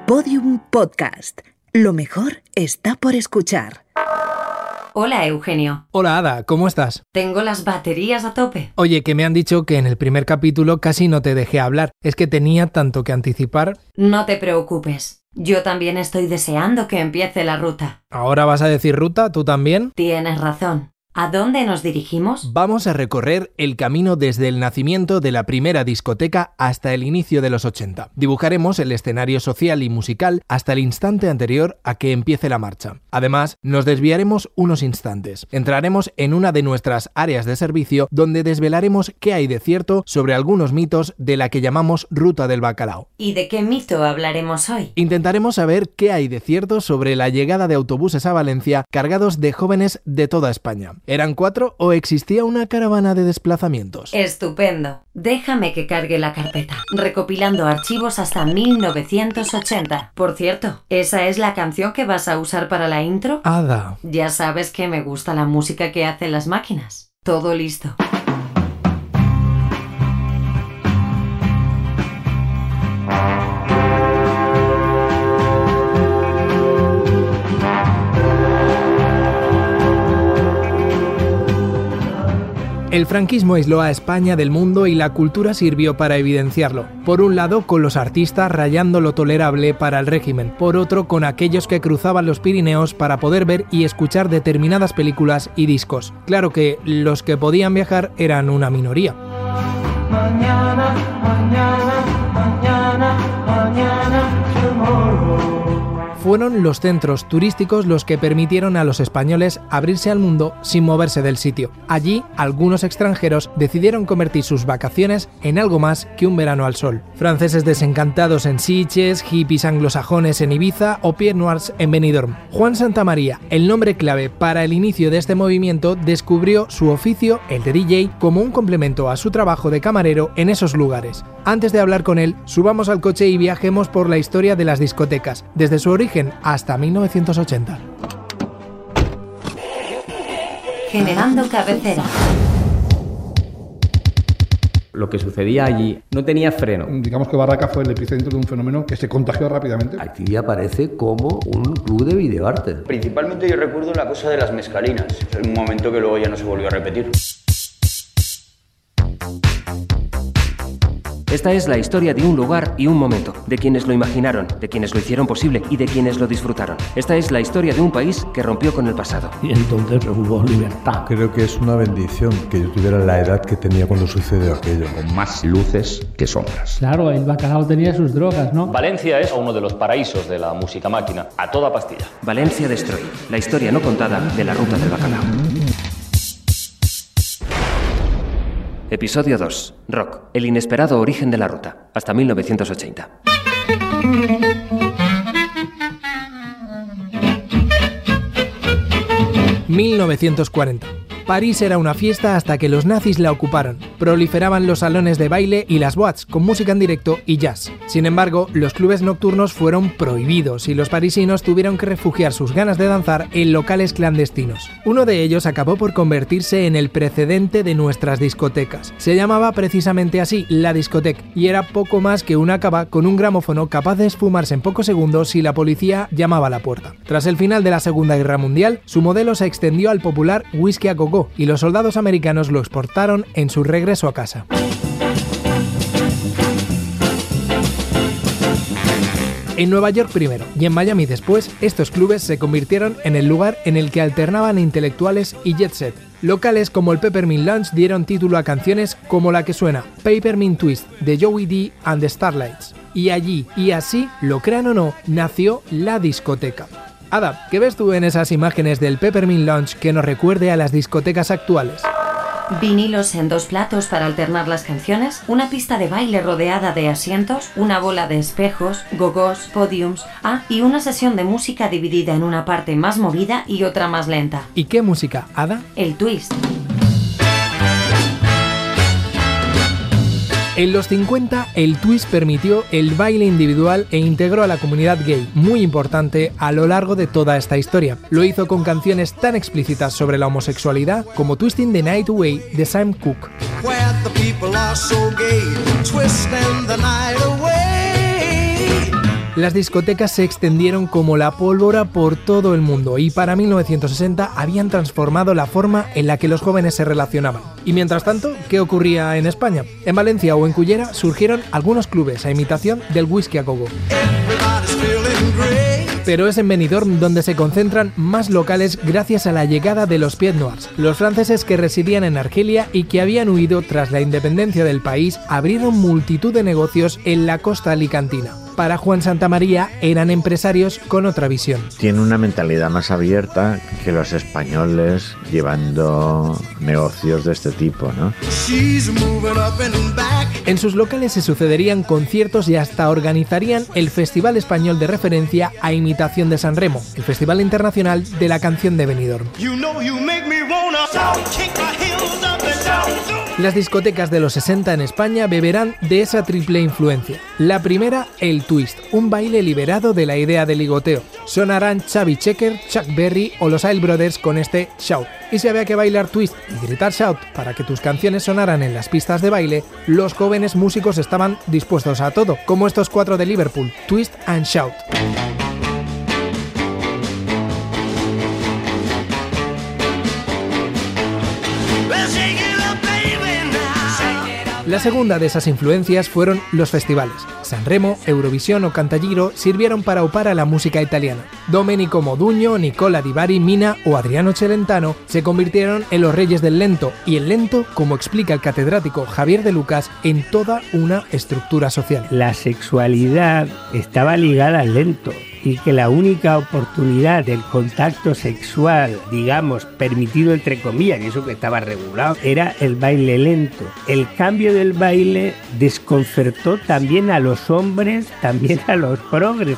Podium Podcast. Lo mejor está por escuchar. Hola, Eugenio. Hola, Ada, ¿cómo estás? Tengo las baterías a tope. Oye, que me han dicho que en el primer capítulo casi no te dejé hablar. Es que tenía tanto que anticipar. No te preocupes. Yo también estoy deseando que empiece la ruta. ¿Ahora vas a decir ruta? ¿Tú también? Tienes razón. ¿A dónde nos dirigimos? Vamos a recorrer el camino desde el nacimiento de la primera discoteca hasta el inicio de los 80. Dibujaremos el escenario social y musical hasta el instante anterior a que empiece la marcha. Además, nos desviaremos unos instantes. Entraremos en una de nuestras áreas de servicio donde desvelaremos qué hay de cierto sobre algunos mitos de la que llamamos Ruta del Bacalao. ¿Y de qué mito hablaremos hoy? Intentaremos saber qué hay de cierto sobre la llegada de autobuses a Valencia cargados de jóvenes de toda España. ¿Eran 4 o existía una caravana de desplazamientos? Estupendo. Déjame que cargue la carpeta, recopilando archivos hasta 1980. Por cierto, ¿esa es la canción que vas a usar para la intro? Ada. Ya sabes que me gusta la música que hacen las máquinas. Todo listo. El franquismo aisló a España del mundo y la cultura sirvió para evidenciarlo. Por un lado, con los artistas rayando lo tolerable para el régimen. Por otro, con aquellos que cruzaban los Pirineos para poder ver y escuchar determinadas películas y discos. Claro que los que podían viajar eran una minoría. Mañana, tomorrow. Fueron los centros turísticos los que permitieron a los españoles abrirse al mundo sin moverse del sitio. Allí, algunos extranjeros decidieron convertir sus vacaciones en algo más que un verano al sol. Franceses desencantados en Sitges, hippies anglosajones en Ibiza o Pieds Noirs en Benidorm. Juan Santamaría, el nombre clave para el inicio de este movimiento, descubrió su oficio, el de DJ, como un complemento a su trabajo de camarero en esos lugares. Antes de hablar con él, subamos al coche y viajemos por la historia de las discotecas, desde su origen hasta 1980. Generando cabecera. Lo que sucedía allí no tenía freno. Digamos que Barraca fue el epicentro de un fenómeno que se contagió rápidamente. Aquí aparece como un club de videoarte. Principalmente yo recuerdo la cosa de las mezcalinas. Es un momento que luego ya no se volvió a repetir. Esta es la historia de un lugar y un momento, de quienes lo imaginaron, de quienes lo hicieron posible y de quienes lo disfrutaron. Esta es la historia de un país que rompió con el pasado. Y entonces hubo libertad. Creo que es una bendición que yo tuviera la edad que tenía cuando sucedió aquello. Con más luces que sombras. Claro, el bacalao tenía sus drogas, ¿no? Valencia es uno de los paraísos de la música máquina, a toda pastilla. Valencia Destroy, la historia no contada de la Ruta del Bacalao. Episodio 2. Rock. El inesperado origen de la ruta. Hasta 1980. ...1940... París era una fiesta hasta que los nazis la ocuparon. Proliferaban los salones de baile y las boîtes con música en directo y jazz. Sin embargo, los clubes nocturnos fueron prohibidos y los parisinos tuvieron que refugiar sus ganas de danzar en locales clandestinos. Uno de ellos acabó por convertirse en el precedente de nuestras discotecas. Se llamaba precisamente así, la discoteca, y era poco más que una cava con un gramófono capaz de esfumarse en pocos segundos si la policía llamaba a la puerta. Tras el final de la Segunda Guerra Mundial, su modelo se extendió al popular whisky a go-go, y los soldados americanos lo exportaron en su regreso a casa. En Nueva York primero y en Miami después, estos clubes se convirtieron en el lugar en el que alternaban intelectuales y jet set. Locales como el Peppermint Lounge dieron título a canciones como la que suena Peppermint Twist de Joey D and the Starlights. Y allí, y así, lo crean o no, nació la discoteca. Ada, ¿qué ves tú en esas imágenes del Peppermint Lounge que nos recuerde a las discotecas actuales? Vinilos en 2 platos para alternar las canciones, una pista de baile rodeada de asientos, una bola de espejos, gogos, podiums, y una sesión de música dividida en una parte más movida y otra más lenta. ¿Y qué música, Ada? El twist. En los 50, el twist permitió el baile individual e integró a la comunidad gay, muy importante a lo largo de toda esta historia. Lo hizo con canciones tan explícitas sobre la homosexualidad como Twisting the Night Away de Sam Cooke. Las discotecas se extendieron como la pólvora por todo el mundo y para 1960 habían transformado la forma en la que los jóvenes se relacionaban. Y mientras tanto, ¿qué ocurría en España? En Valencia o en Cullera surgieron algunos clubes a imitación del whisky a gogo. Pero es en Benidorm donde se concentran más locales gracias a la llegada de los Pieds Noirs. Los franceses que residían en Argelia y que habían huido tras la independencia del país abrieron multitud de negocios en la costa alicantina. Para Juan Santamaría eran empresarios con otra visión. Tiene una mentalidad más abierta que los españoles llevando negocios de este tipo, ¿no? En sus locales se sucederían conciertos y hasta organizarían el Festival Español de Referencia a imitación de San Remo, el Festival Internacional de la Canción de Benidorm. Las discotecas de los 60 en España beberán de esa triple influencia. La primera, el twist, un baile liberado de la idea de ligoteo. Sonarán Chubby Checker, Chuck Berry o los Isle Brothers con este Shout. Y si había que bailar twist y gritar shout para que tus canciones sonaran en las pistas de baile, los jóvenes músicos estaban dispuestos a todo, como estos 4 de Liverpool, Twist and Shout. La segunda de esas influencias fueron los festivales. San Remo, Eurovisión o Cantagiro sirvieron para aupar a la música italiana. Domenico Modugno, Nicola Di Bari, Mina o Adriano Celentano se convirtieron en los reyes del lento, y el lento, como explica el catedrático Javier de Lucas, en toda una estructura social. La sexualidad estaba ligada al lento, y que la única oportunidad del contacto sexual, digamos, permitido entre comillas, y eso que estaba regulado, era el baile lento. El cambio del baile desconcertó también a los hombres, también a los progres.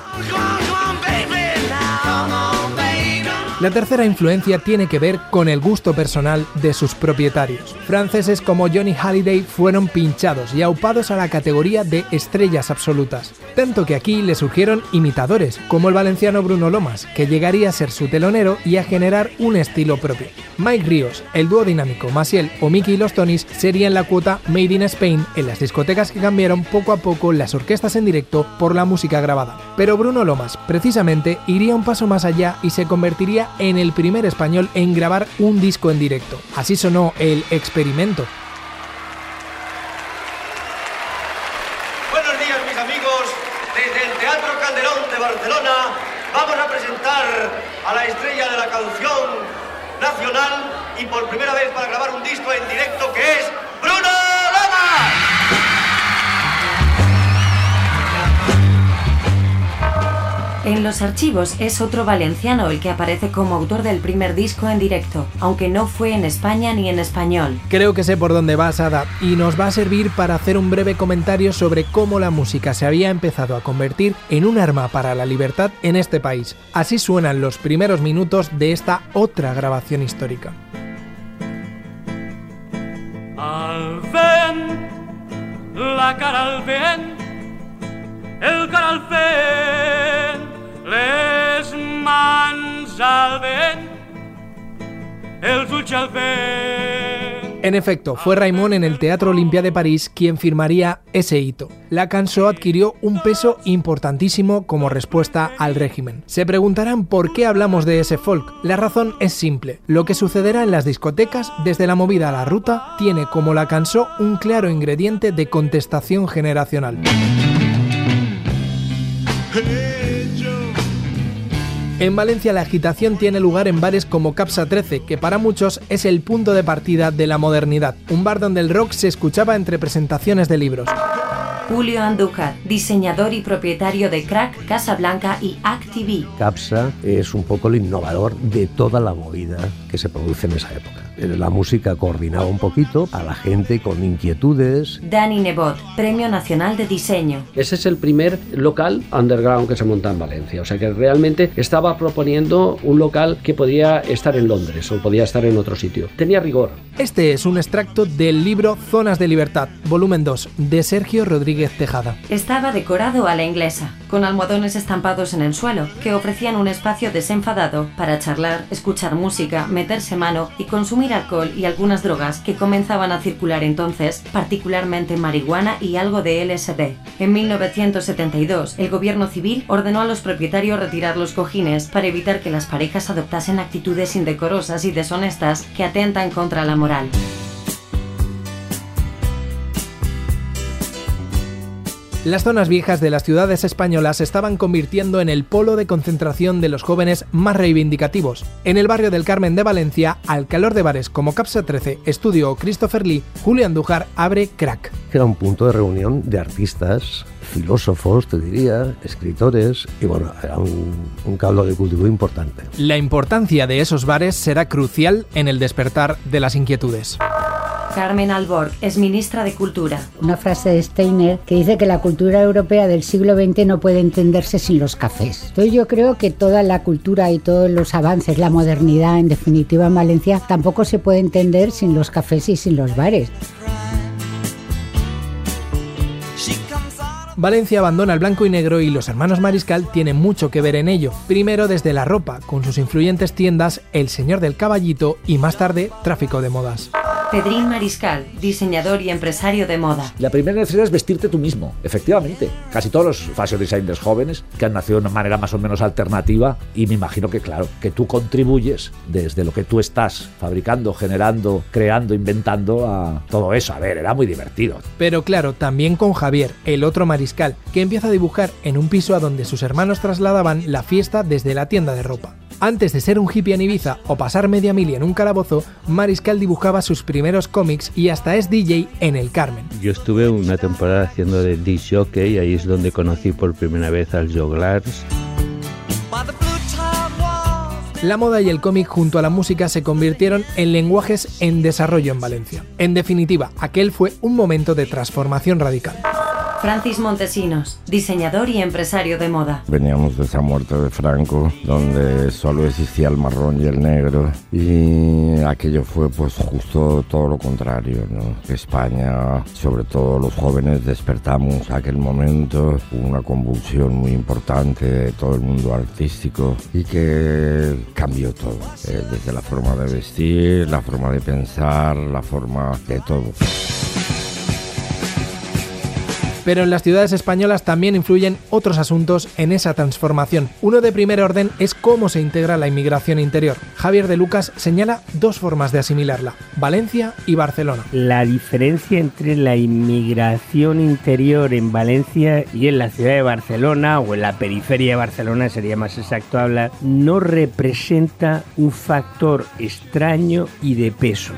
La tercera influencia tiene que ver con el gusto personal de sus propietarios. Franceses como Johnny Hallyday fueron pinchados y aupados a la categoría de estrellas absolutas. Tanto que aquí le surgieron imitadores, como el valenciano Bruno Lomas, que llegaría a ser su telonero y a generar un estilo propio. Mike Ríos, el dúo dinámico Maciel o Mickey y los Tonys serían la cuota Made in Spain en las discotecas que cambiaron poco a poco las orquestas en directo por la música grabada. Pero Bruno Lomas, precisamente, iría un paso más allá y se convertiría en el primer español en grabar un disco en directo. Así sonó el Experimento. Buenos días, mis amigos. Desde el Teatro Calderón de Barcelona vamos a presentar a la estrella de la canción nacional y por primera vez para grabar un disco en directo, que es Bruno Lomas. En los archivos es otro valenciano el que aparece como autor del primer disco en directo, aunque no fue en España ni en español. Creo que sé por dónde va Sada, y nos va a servir para hacer un breve comentario sobre cómo la música se había empezado a convertir en un arma para la libertad en este país. Así suenan los primeros minutos de esta otra grabación histórica. Al vent, la cara al vent, el cor al vent, les mans al vent, els ulls al vent. En efecto, fue Raimon en el Teatro Olympia de París quien firmaría ese hito. La cançó adquirió un peso importantísimo como respuesta al régimen. Se preguntarán por qué hablamos de ese folk. La razón es simple. Lo que sucederá en las discotecas, desde la movida a la ruta, tiene como la cançó un claro ingrediente de contestación generacional. En Valencia la agitación tiene lugar en bares como Capsa 13, que para muchos es el punto de partida de la modernidad, un bar donde el rock se escuchaba entre presentaciones de libros. Julio Andújar, diseñador y propietario de Crack, Casablanca y ACTV. Capsa es un poco el innovador de toda la movida que se produce en esa época. La música coordinaba un poquito a la gente con inquietudes. Dani Nebot, Premio Nacional de Diseño. Ese es el primer local underground que se monta en Valencia, o sea que realmente estaba proponiendo un local que podía estar en Londres o podía estar en otro sitio. Tenía rigor. Este es un extracto del libro Zonas de Libertad, volumen 2, de Sergio Rodríguez Tejada. Estaba decorado a la inglesa, con almohadones estampados en el suelo, que ofrecían un espacio desenfadado para charlar, escuchar música, meterse mano y consumir consumir alcohol y algunas drogas que comenzaban a circular entonces, particularmente marihuana y algo de LSD. En 1972, el gobierno civil ordenó a los propietarios retirar los cojines para evitar que las parejas adoptasen actitudes indecorosas y deshonestas que atentan contra la moral. Las zonas viejas de las ciudades españolas se estaban convirtiendo en el polo de concentración de los jóvenes más reivindicativos. En el barrio del Carmen de Valencia, al calor de bares como Capsa 13, Estudio o Christopher Lee, Julio Andújar abre Crack. Era un punto de reunión de artistas, filósofos, te diría, escritores, y bueno, era un caldo de cultivo importante. La importancia de esos bares será crucial en el despertar de las inquietudes. Carmen Alborg es ministra de Cultura. Una frase de Steiner que dice que la cultura europea del siglo XX no puede entenderse sin los cafés. Entonces yo creo que toda la cultura y todos los avances, la modernidad en definitiva en Valencia, tampoco se puede entender sin los cafés y sin los bares. Valencia abandona el blanco y negro y los hermanos Mariscal tienen mucho que ver en ello. Primero desde la ropa, con sus influyentes tiendas El Señor del Caballito y más tarde Tráfico de Modas. Pedrín Mariscal, diseñador y empresario de moda. La primera necesidad es vestirte tú mismo, efectivamente. Casi todos los fashion designers jóvenes que han nacido de una manera más o menos alternativa, y me imagino que claro, que tú contribuyes desde lo que tú estás fabricando, generando, creando, inventando a todo eso. A ver, era muy divertido. Pero claro, también con Javier, el otro Mariscal, que empieza a dibujar en un piso a donde sus hermanos trasladaban la fiesta desde la tienda de ropa. Antes de ser un hippie en Ibiza o pasar media mili en un calabozo, Mariscal dibujaba sus primeros cómics y hasta es DJ en el Carmen. Yo estuve una temporada haciendo de disc jockey y ahí es donde conocí por primera vez al Joglars. La moda y el cómic junto a la música se convirtieron en lenguajes en desarrollo en Valencia. En definitiva, aquel fue un momento de transformación radical. Francis Montesinos, diseñador y empresario de moda. Veníamos de esa muerte de Franco, donde solo existía el marrón y el negro, y aquello fue pues justo todo lo contrario, ¿no? España, sobre todo los jóvenes, despertamos aquel momento, una convulsión muy importante de todo el mundo artístico y que cambió todo, desde la forma de vestir, la forma de pensar, la forma de todo. Pero en las ciudades españolas también influyen otros asuntos en esa transformación. Uno de primer orden es cómo se integra la inmigración interior. Javier de Lucas señala dos formas de asimilarla: Valencia y Barcelona. La diferencia entre la inmigración interior en Valencia y en la ciudad de Barcelona, o en la periferia de Barcelona, sería más exacto hablar, no representa un factor extraño y de peso.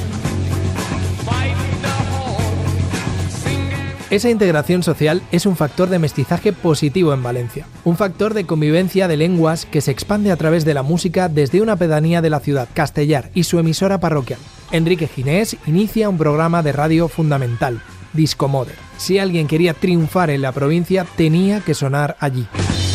Esa integración social es un factor de mestizaje positivo en Valencia, un factor de convivencia de lenguas que se expande a través de la música desde una pedanía de la ciudad, Castellar, y su emisora parroquial. Enrique Ginés inicia un programa de radio fundamental, Discomode. Si alguien quería triunfar en la provincia, tenía que sonar allí.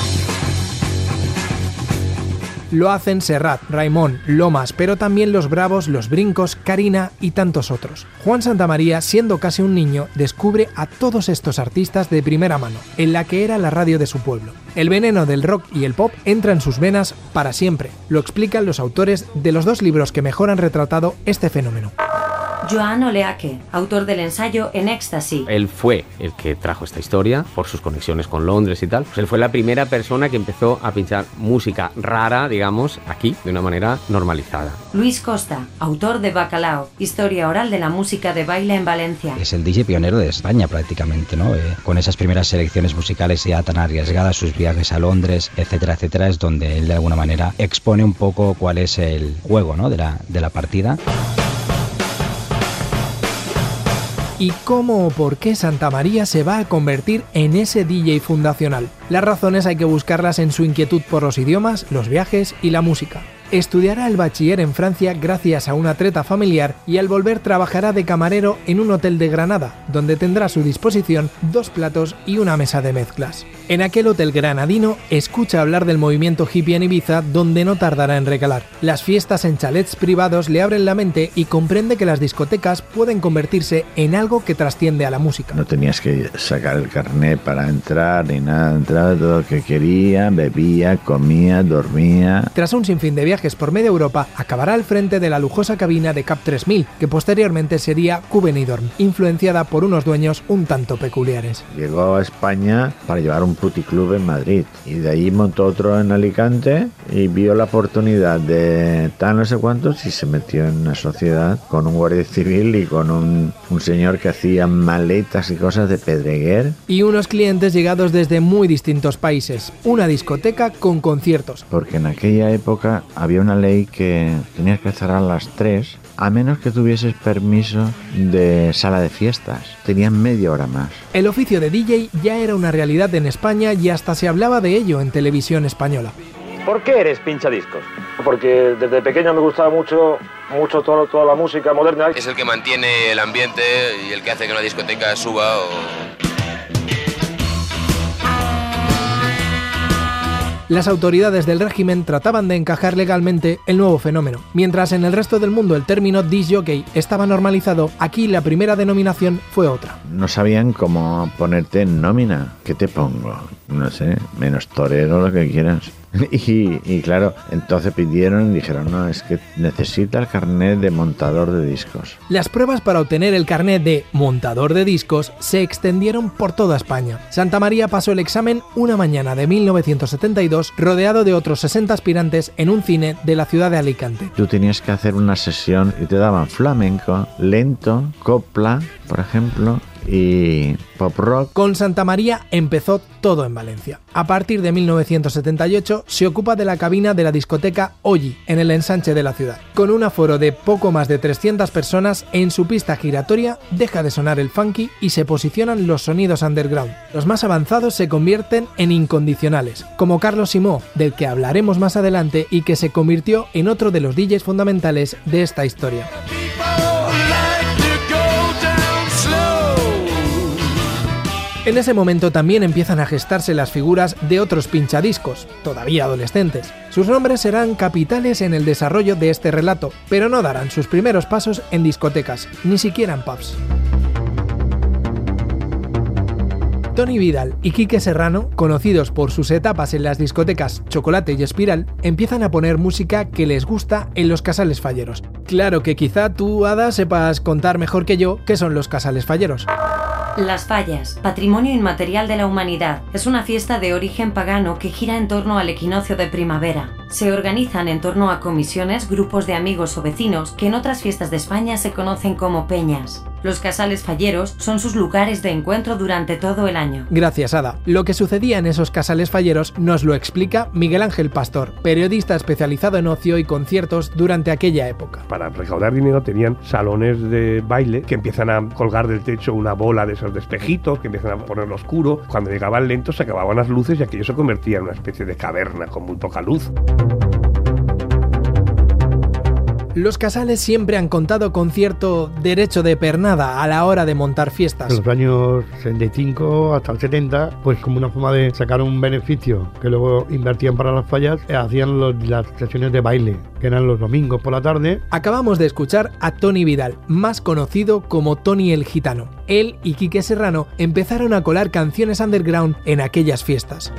Lo hacen Serrat, Raimón, Lomas, pero también Los Bravos, Los Brincos, Karina y tantos otros. Juan Santamaría, siendo casi un niño, descubre a todos estos artistas de primera mano, en la que era la radio de su pueblo. El veneno del rock y el pop entra en sus venas para siempre. Lo explican los autores de los dos libros que mejor han retratado este fenómeno. Joan Oleaque, autor del ensayo En Éxtasis. Él fue el que trajo esta historia por sus conexiones con Londres y tal. Pues él fue la primera persona que empezó a pinchar música rara, digamos, aquí, de una manera normalizada. Luis Costa, autor de Bacalao, historia oral de la música de baile en Valencia. Es el DJ pionero de España prácticamente, ¿no? Con esas primeras selecciones musicales ya tan arriesgadas, sus viajes a Londres, etcétera, etcétera, es donde él de alguna manera expone un poco cuál es el juego, ¿no? de la partida. ¿Y cómo o por qué Santamaría se va a convertir en ese DJ fundacional? Las razones hay que buscarlas en su inquietud por los idiomas, los viajes y la música. Estudiará el bachiller en Francia gracias a una treta familiar y al volver trabajará de camarero en un hotel de Granada, donde tendrá a su disposición 2 platos y una mesa de mezclas. En aquel hotel granadino escucha hablar del movimiento hippie en Ibiza, donde no tardará en recalar. Las fiestas en chalets privados le abren la mente y comprende que las discotecas pueden convertirse en algo que trasciende a la música. No tenías que sacar el carnet para entrar ni nada, entraba todo lo que quería, bebía, comía, dormía. Tras un sinfín de viajes viajes por media Europa, acabará al frente de la lujosa cabina de Cap 3000, que posteriormente sería Q Benidorm, influenciada por unos dueños un tanto peculiares. Llegó a España para llevar un puticlub en Madrid y de ahí montó otro en Alicante y vio la oportunidad de tal no sé cuántos y se metió en una sociedad con un guardia civil y con un señor que hacía maletas y cosas de Pedreguer. Y unos clientes llegados desde muy distintos países. Una discoteca con conciertos. Porque en aquella época había una ley que tenías que cerrar a las 3 a menos que tuvieses permiso de sala de fiestas. Tenían media hora más. El oficio de DJ ya era una realidad en España y hasta se hablaba de ello en televisión española. ¿Por qué eres pinchadiscos? Porque desde pequeño me gustaba mucho toda la música moderna. Es el que mantiene el ambiente y el que hace que una discoteca suba o... Las autoridades del régimen trataban de encajar legalmente el nuevo fenómeno. Mientras en el resto del mundo el término disc jockey estaba normalizado, aquí la primera denominación fue otra. No sabían cómo ponerte en nómina. ¿Qué te pongo? No sé, menos torero, lo que quieras. Y claro, entonces pidieron y dijeron, no, es que necesita el carnet de montador de discos. Las pruebas para obtener el carnet de montador de discos se extendieron por toda España. Santa María pasó el examen una mañana de 1972, rodeado de otros 60 aspirantes en un cine de la ciudad de Alicante. Tú tenías que hacer una sesión y te daban flamenco, lento, copla, por ejemplo, y pop rock. Con Santa María empezó todo en Valencia. A partir de 1978 se ocupa de la cabina de la discoteca Olli, en el ensanche de la ciudad. Con un aforo de poco más de 300 personas, en su pista giratoria deja de sonar el funky y se posicionan los sonidos underground. Los más avanzados se convierten en incondicionales, como Carlos Simó, del que hablaremos más adelante y que se convirtió en otro de los DJs fundamentales de esta historia. En ese momento también empiezan a gestarse las figuras de otros pinchadiscos, todavía adolescentes. Sus nombres serán capitales en el desarrollo de este relato, pero no darán sus primeros pasos en discotecas, ni siquiera en pubs. Tony Vidal y Quique Serrano, conocidos por sus etapas en las discotecas Chocolate y Espiral, empiezan a poner música que les gusta en los casales falleros. Claro que quizá tú, Ada, sepas contar mejor que yo qué son los casales falleros. Las Fallas, patrimonio inmaterial de la humanidad, es una fiesta de origen pagano que gira en torno al equinoccio de primavera. Se organizan en torno a comisiones, grupos de amigos o vecinos que en otras fiestas de España se conocen como peñas. Los casales falleros son sus lugares de encuentro durante todo el año. Gracias, Ada. Lo que sucedía en esos casales falleros nos lo explica Miguel Ángel Pastor, periodista especializado en ocio y conciertos durante aquella época. Para recaudar dinero tenían salones de baile que empiezan a colgar del techo una bola de esos de espejitos, que empiezan a ponerlo oscuro. Cuando llegaban lentos se acababan las luces y aquello se convertía en una especie de caverna con muy poca luz. Los casales siempre han contado con cierto derecho de pernada a la hora de montar fiestas. En los años 65 hasta el 70, pues como una forma de sacar un beneficio que luego invertían para las fallas, hacían las sesiones de baile, que eran los domingos por la tarde. Acabamos de escuchar a Tony Vidal, más conocido como Tony el Gitano. Él y Quique Serrano empezaron a colar canciones underground en aquellas fiestas.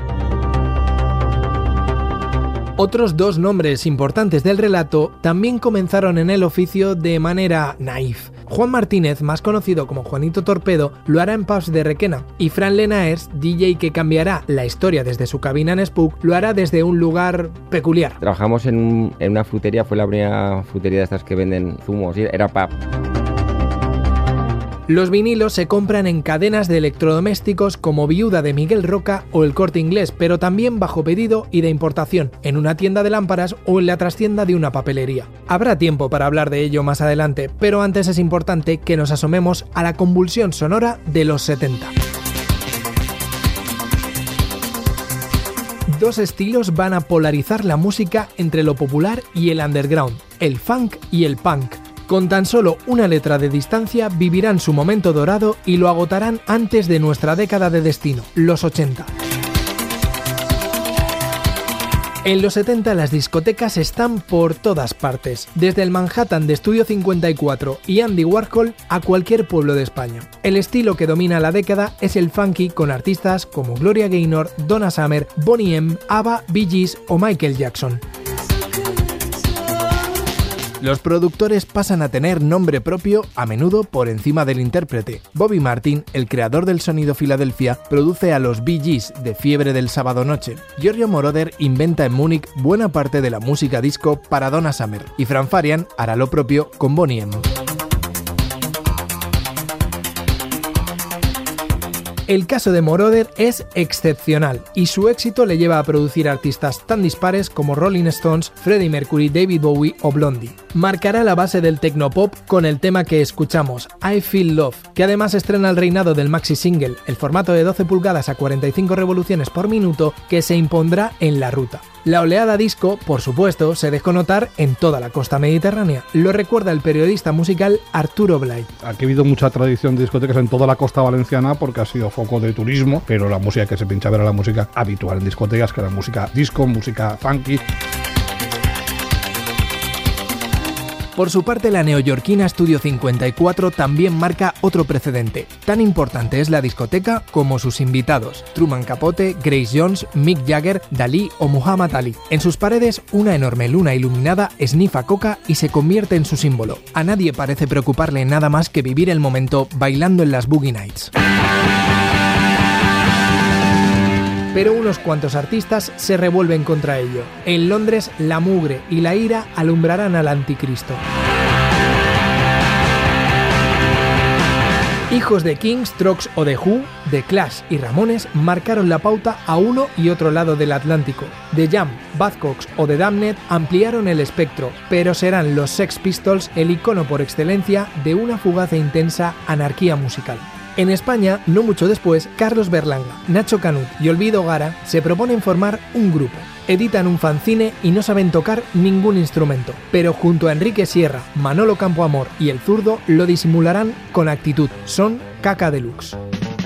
Otros dos nombres importantes del relato también comenzaron en el oficio de manera naif. Juan Martínez, más conocido como Juanito Torpedo, lo hará en pubs de Requena, y Fran Lenaers, DJ que cambiará la historia desde su cabina en Spook, lo hará desde un lugar peculiar. Trabajamos en una frutería, fue la primera frutería de estas que venden zumos, era pub. Los vinilos se compran en cadenas de electrodomésticos como Viuda de Miguel Roca o El Corte Inglés, pero también bajo pedido y de importación, en una tienda de lámparas o en la trastienda de una papelería. Habrá tiempo para hablar de ello más adelante, pero antes es importante que nos asomemos a la convulsión sonora de los 70. Dos estilos van a polarizar la música entre lo popular y el underground, el funk y el punk. Con tan solo una letra de distancia vivirán su momento dorado y lo agotarán antes de nuestra década de destino, los 80. En los 70 las discotecas están por todas partes, desde el Manhattan de Estudio 54 y Andy Warhol a cualquier pueblo de España. El estilo que domina la década es el funky, con artistas como Gloria Gaynor, Donna Summer, Boney M, ABBA, Bee Gees o Michael Jackson. Los productores pasan a tener nombre propio, a menudo por encima del intérprete. Bobby Martin, el creador del sonido Filadelfia, produce a los Bee Gees de Fiebre del Sábado Noche. Giorgio Moroder inventa en Múnich buena parte de la música disco para Donna Summer, y Frank Farian hará lo propio con Boney M. El caso de Moroder es excepcional y su éxito le lleva a producir artistas tan dispares como Rolling Stones, Freddie Mercury, David Bowie o Blondie. Marcará la base del tecnopop con el tema que escuchamos, I Feel Love, que además estrena el reinado del maxi single, el formato de 12 pulgadas a 45 revoluciones por minuto que se impondrá en la ruta. La oleada disco, por supuesto, se dejó notar en toda la costa mediterránea. Lo recuerda el periodista musical Arturo Blay. Aquí ha habido mucha tradición de discotecas en toda la costa valenciana porque ha sido foco de turismo, pero la música que se pinchaba era la música habitual en discotecas, que era música disco, música funky. Por su parte, la neoyorquina Studio 54 también marca otro precedente. Tan importante es la discoteca como sus invitados: Truman Capote, Grace Jones, Mick Jagger, Dalí o Muhammad Ali. En sus paredes, una enorme luna iluminada sniffa coca y se convierte en su símbolo. A nadie parece preocuparle nada más que vivir el momento bailando en las Boogie Nights. Pero unos cuantos artistas se revuelven contra ello. En Londres, la mugre y la ira alumbrarán al anticristo. Hijos de Kings, Strokes o The Who, The Clash y Ramones marcaron la pauta a uno y otro lado del Atlántico. The Jam, Buzzcocks o The Damned ampliaron el espectro, pero serán los Sex Pistols el icono por excelencia de una fugaz e intensa anarquía musical. En España, no mucho después, Carlos Berlanga, Nacho Canut y Olvido Gara se proponen formar un grupo. Editan un fanzine y no saben tocar ningún instrumento, pero junto a Enrique Sierra, Manolo Campoamor y El Zurdo lo disimularán con actitud. Son Caca Deluxe.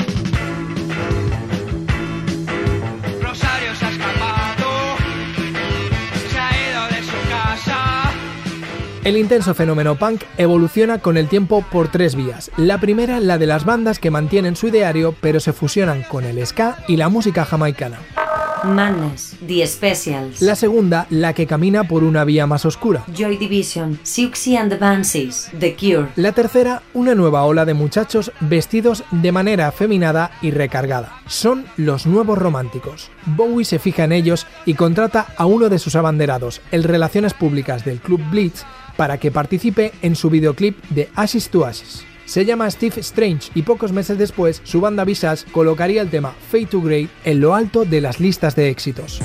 Rosario se ha escapado, se ha ido de su casa. El intenso fenómeno punk evoluciona con el tiempo por tres vías. La primera, la de las bandas que mantienen su ideario pero se fusionan con el ska y la música jamaicana. Madness, The Specials. La segunda, la que camina por una vía más oscura. Joy Division, Siouxsie and the Banshees, The Cure. La tercera, una nueva ola de muchachos vestidos de manera afeminada y recargada. Son los nuevos románticos. Bowie se fija en ellos y contrata a uno de sus abanderados, el Relaciones Públicas del Club Blitz, para que participe en su videoclip de Ashes to Ashes. Se llama Steve Strange y pocos meses después su banda Visage colocaría el tema Fade to Grey en lo alto de las listas de éxitos.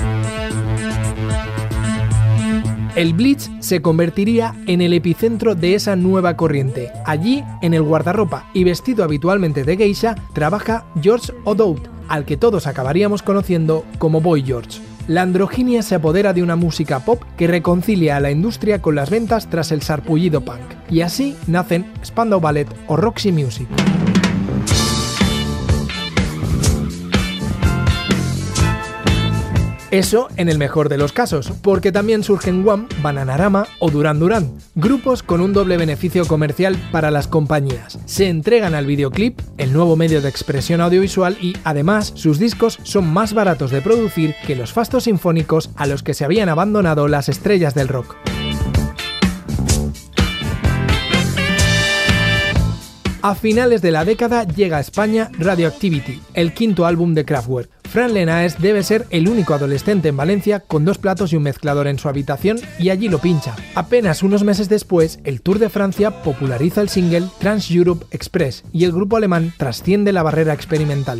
El Blitz se convertiría en el epicentro de esa nueva corriente. Allí, en el guardarropa y vestido habitualmente de geisha, trabaja George O'Dowd, al que todos acabaríamos conociendo como Boy George. La androginia se apodera de una música pop que reconcilia a la industria con las ventas tras el sarpullido punk. Y así nacen Spandau Ballet o Roxy Music. Eso en el mejor de los casos, porque también surgen Wham, Bananarama o Duran Duran, grupos con un doble beneficio comercial para las compañías. Se entregan al videoclip, el nuevo medio de expresión audiovisual, y además sus discos son más baratos de producir que los fastos sinfónicos a los que se habían abandonado las estrellas del rock. A finales de la década llega a España Radioactivity, el quinto álbum de Kraftwerk. Fran Lenaes debe ser el único adolescente en Valencia con 2 platos y un mezclador en su habitación y allí lo pincha. Apenas unos meses después, el Tour de Francia populariza el single Trans Europe Express y el grupo alemán trasciende la barrera experimental.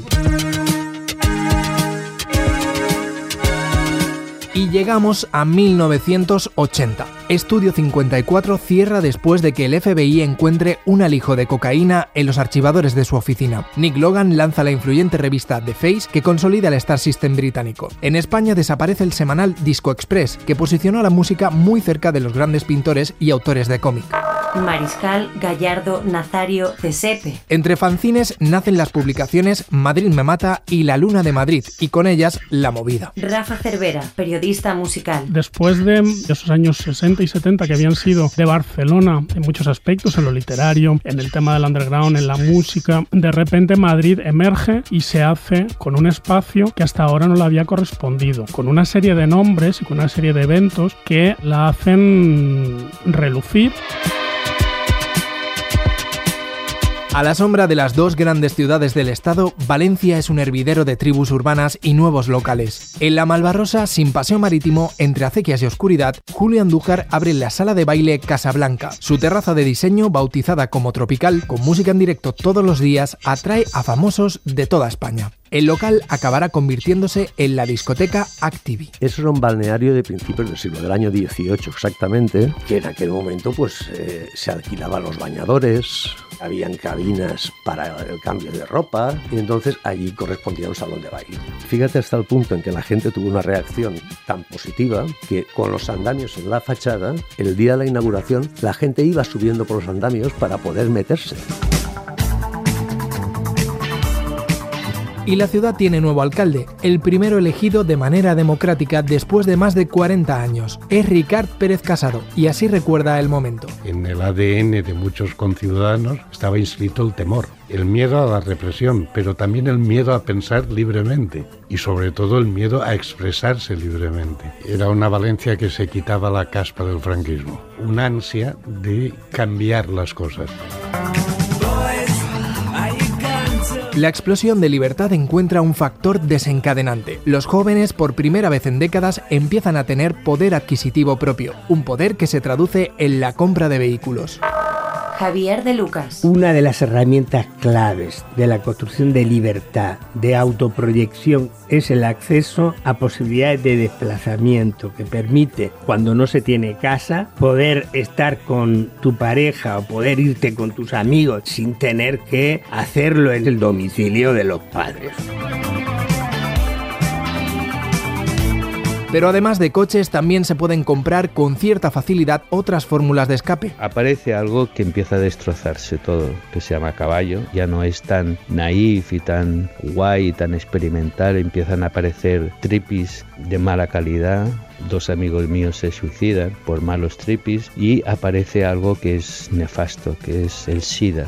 Y llegamos a 1980. Estudio 54 cierra después de que el FBI encuentre un alijo de cocaína en los archivadores de su oficina. Nick Logan lanza la influyente revista The Face, que consolida el Star System británico. En España desaparece el semanal Disco Express, que posicionó la música muy cerca de los grandes pintores y autores de cómic. Mariscal, Gallardo, Nazario, Cesepe. Entre fanzines nacen las publicaciones Madrid me mata y La Luna de Madrid, y con ellas La Movida. Rafa Cervera, periodista musical. Después de esos años 60 y 70 que habían sido de Barcelona en muchos aspectos, en lo literario, en el tema del underground, en la música, de repente Madrid emerge y se hace con un espacio que hasta ahora no le había correspondido, con una serie de nombres y con una serie de eventos que la hacen relucir. A la sombra de las dos grandes ciudades del estado, Valencia es un hervidero de tribus urbanas y nuevos locales. En la Malvarrosa, sin paseo marítimo, entre acequias y oscuridad, Julio Andújar abre la sala de baile Casablanca. Su terraza de diseño, bautizada como Tropical, con música en directo todos los días, atrae a famosos de toda España. El local acabará convirtiéndose en la discoteca Activi. Eso era un balneario de principios del siglo, del año 18 exactamente, que en aquel momento pues se alquilaban los bañadores, habían cabinas para el cambio de ropa y entonces allí correspondía un salón de baile. Fíjate hasta el punto en que la gente tuvo una reacción tan positiva que con los andamios en la fachada, el día de la inauguración, la gente iba subiendo por los andamios para poder meterse. Y la ciudad tiene nuevo alcalde, el primero elegido de manera democrática después de más de 40 años. Es Ricard Pérez Casado, y así recuerda el momento. En el ADN de muchos conciudadanos estaba inscrito el temor, el miedo a la represión, pero también el miedo a pensar libremente y sobre todo el miedo a expresarse libremente. Era una Valencia que se quitaba la caspa del franquismo, una ansia de cambiar las cosas. La explosión de libertad encuentra un factor desencadenante. Los jóvenes, por primera vez en décadas, empiezan a tener poder adquisitivo propio, un poder que se traduce en la compra de vehículos. Javier de Lucas. Una de las herramientas claves de la construcción de libertad, de autoproyección, es el acceso a posibilidades de desplazamiento que permite, cuando no se tiene casa, poder estar con tu pareja o poder irte con tus amigos sin tener que hacerlo en el domicilio de los padres. Pero además de coches, también se pueden comprar con cierta facilidad otras fórmulas de escape. Aparece algo que empieza a destrozarse todo, que se llama caballo. Ya no es tan naif y tan guay y tan experimental. Empiezan a aparecer trippies de mala calidad. 2 amigos míos se suicidan por malos trippies y aparece algo que es nefasto, que es el SIDA.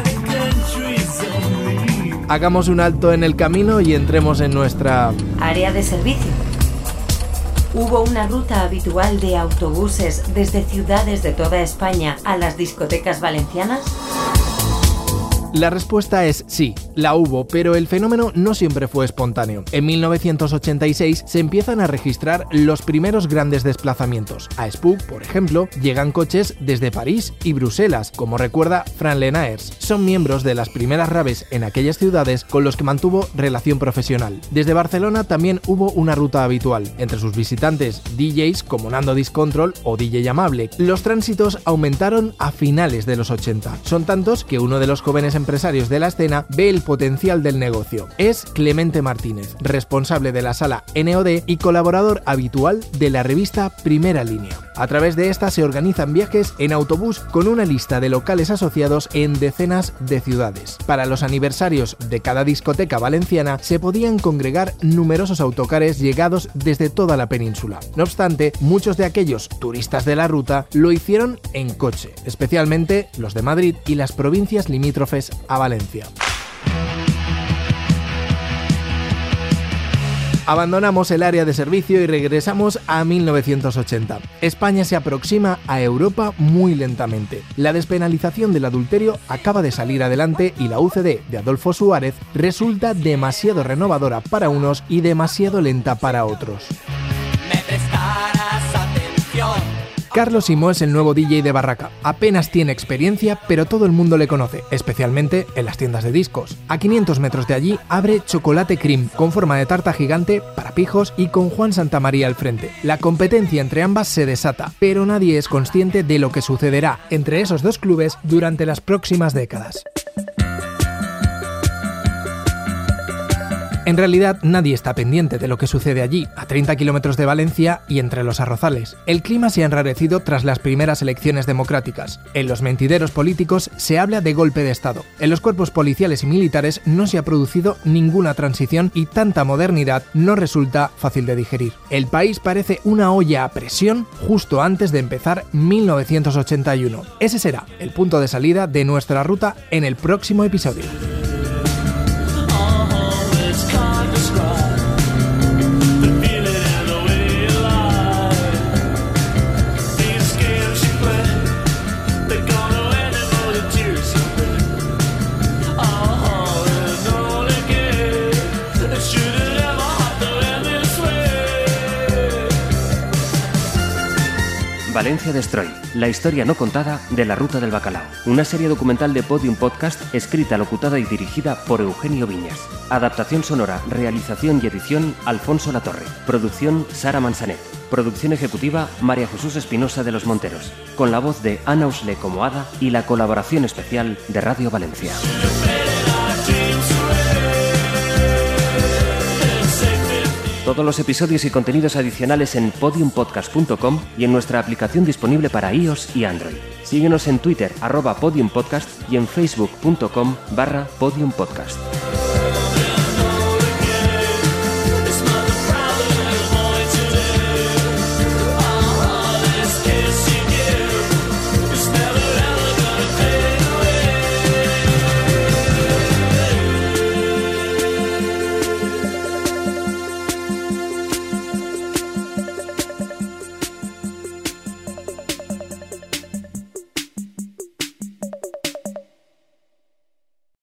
Hagamos un alto en el camino y entremos en nuestra área de servicio. ¿Hubo una ruta habitual de autobuses desde ciudades de toda España a las discotecas valencianas? La respuesta es sí, la hubo, pero el fenómeno no siempre fue espontáneo. En 1986 se empiezan a registrar los primeros grandes desplazamientos. A Spook, por ejemplo, llegan coches desde París y Bruselas, como recuerda Fran Lenaers. Son miembros de las primeras raves en aquellas ciudades con los que mantuvo relación profesional. Desde Barcelona también hubo una ruta habitual. Entre sus visitantes, DJs como Nando Discontrol o DJ Amable. Los tránsitos aumentaron a finales de los 80. Son tantos que uno de los jóvenes empresarios de la escena ve el potencial del negocio. Es Clemente Martínez, responsable de la sala NOD y colaborador habitual de la revista Primera Línea. A través de esta se organizan viajes en autobús con una lista de locales asociados en decenas de ciudades. Para los aniversarios de cada discoteca valenciana se podían congregar numerosos autocares llegados desde toda la península. No obstante, muchos de aquellos turistas de la ruta lo hicieron en coche, especialmente los de Madrid y las provincias limítrofes a Valencia. Abandonamos el área de servicio y regresamos a 1980. España se aproxima a Europa muy lentamente. La despenalización del adulterio acaba de salir adelante y la UCD de Adolfo Suárez resulta demasiado renovadora para unos y demasiado lenta para otros. Me prestarás atención. Carlos Simó es el nuevo DJ de Barraca. Apenas tiene experiencia, pero todo el mundo le conoce, especialmente en las tiendas de discos. A 500 metros de allí abre Chocolate Cream, con forma de tarta gigante, para pijos y con Juan Santamaría al frente. La competencia entre ambas se desata, pero nadie es consciente de lo que sucederá entre esos dos clubes durante las próximas décadas. En realidad, nadie está pendiente de lo que sucede allí, a 30 kilómetros de Valencia y entre los arrozales. El clima se ha enrarecido tras las primeras elecciones democráticas. En los mentideros políticos se habla de golpe de Estado. En los cuerpos policiales y militares no se ha producido ninguna transición y tanta modernidad no resulta fácil de digerir. El país parece una olla a presión justo antes de empezar 1981. Ese será el punto de salida de nuestra ruta en el próximo episodio. Valencia Destroy, la historia no contada de la Ruta del Bacalao. Una serie documental de Podium Podcast escrita, locutada y dirigida por Eugenio Viñas. Adaptación sonora, realización y edición Alfonso Latorre. Producción Sara Mansanet. Producción ejecutiva María Jesús Espinosa de los Monteros. Con la voz de Ana Usle como Ada y la colaboración especial de Radio Valencia. Todos los episodios y contenidos adicionales en podiumpodcast.com y en nuestra aplicación disponible para iOS y Android. Síguenos en Twitter @podiumpodcast y en facebook.com/podiumpodcast.